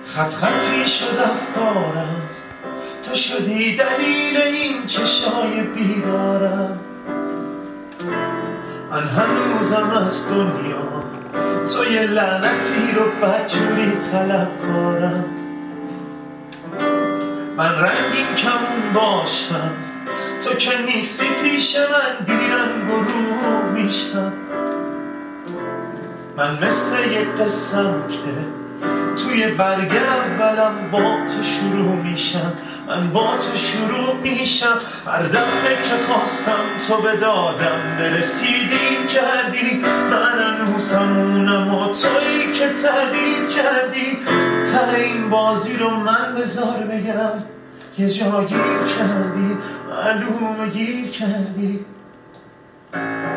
خط خطی شد افکارم، تو شدی دلیل این چشای بیدارم. من هنوزم از دنیا تو یه لعنتی رو بدجوری طلب کارم. من رنگین کمون باشم، تو که نیستی پیش من بیرنگ و رو میشم. من مثل یه قسم که توی برگ اولم با تو شروع میشم. من با تو شروع میشم. هر دفعه که خواستم تو به دادم برسیدی کردی. من هنوزم اونم و تویی که تغییر کردی. ته این بازی رو من بذار بگم یه جا گیر کردی، معلومه گیر کردی.